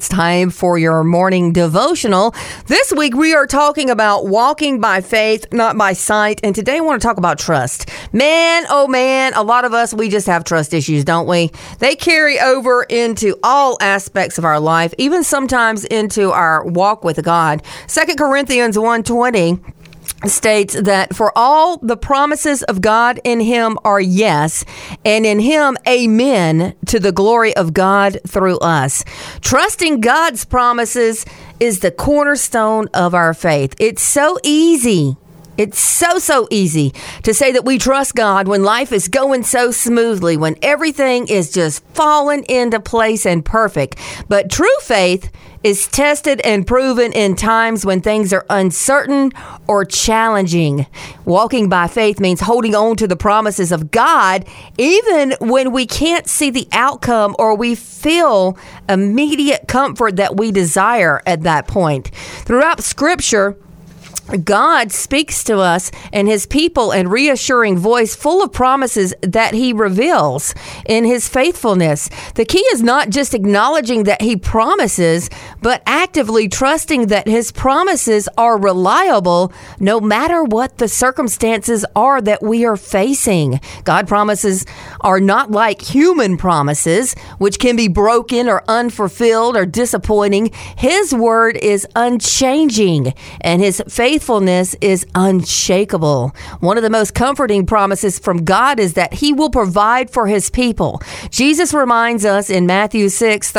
It's time for your morning devotional. This week we are talking about walking by faith, not by sight. And today I want to talk about trust. Man, oh man, a lot of us, we just have trust issues, don't we? They carry over into all aspects of our life, even sometimes into our walk with God. 2 Corinthians 1:20 states that for all the promises of God in him are yes, and in him amen, to the glory of God through us. Trusting God's promises is the cornerstone of our faith. It's so easy. It's so easy to say that we trust God when life is going so smoothly, when everything is just falling into place and perfect. But true faith is tested and proven in times when things are uncertain or challenging. Walking by faith means holding on to the promises of God even when we can't see the outcome or we feel immediate comfort that we desire at that point. Throughout Scripture, God speaks to us and his people in reassuring voice full of promises that he reveals in his faithfulness. The key is not just acknowledging that he promises, but actively trusting that his promises are reliable no matter what the circumstances are that we are facing. God promises are not like human promises, which can be broken or unfulfilled or disappointing. His word is unchanging and his faithfulness is unshakable. One of the most comforting promises from God is that he will provide for his people. Jesus reminds us in Matthew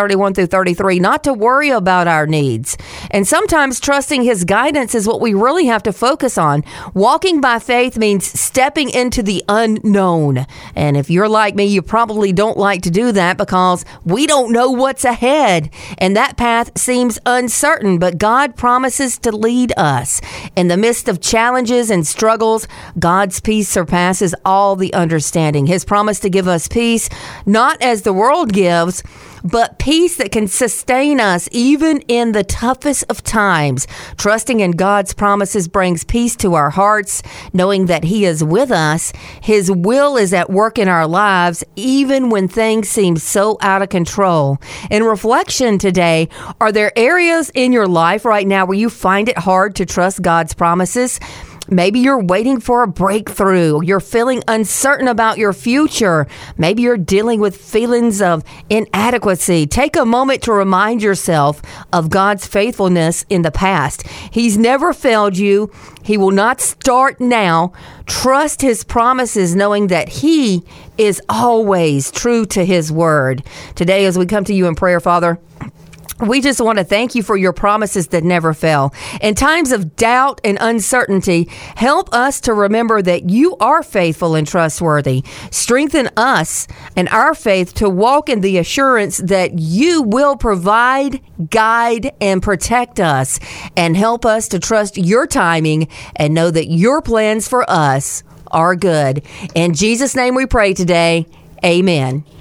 6:31-33 not to worry about our needs. And sometimes trusting his guidance is what we really have to focus on. Walking by faith means stepping into the unknown. And if you're like me, you probably don't like to do that because we don't know what's ahead. And that path seems uncertain, but God promises to lead us. In the midst of challenges and struggles, God's peace surpasses all the understanding. His promise to give us peace, not as the world gives, but peace that can sustain us even in the toughest of times. Trusting in God's promises brings peace to our hearts, knowing that he is with us. His will is at work in our lives, even when things seem so out of control. In reflection today, are there areas in your life right now where you find it hard to trust God's promises? Maybe you're waiting for a breakthrough. You're feeling uncertain about your future. Maybe you're dealing with feelings of inadequacy. Take a moment to remind yourself of God's faithfulness in the past. He's never failed you. He will not start now. Trust his promises, knowing that he is always true to his word. Today, as we come to you in prayer, Father, we just want to thank you for your promises that never fail. In times of doubt and uncertainty, help us to remember that you are faithful and trustworthy. Strengthen us and our faith to walk in the assurance that you will provide, guide, and protect us. And help us to trust your timing and know that your plans for us are good. In Jesus' name we pray today. Amen.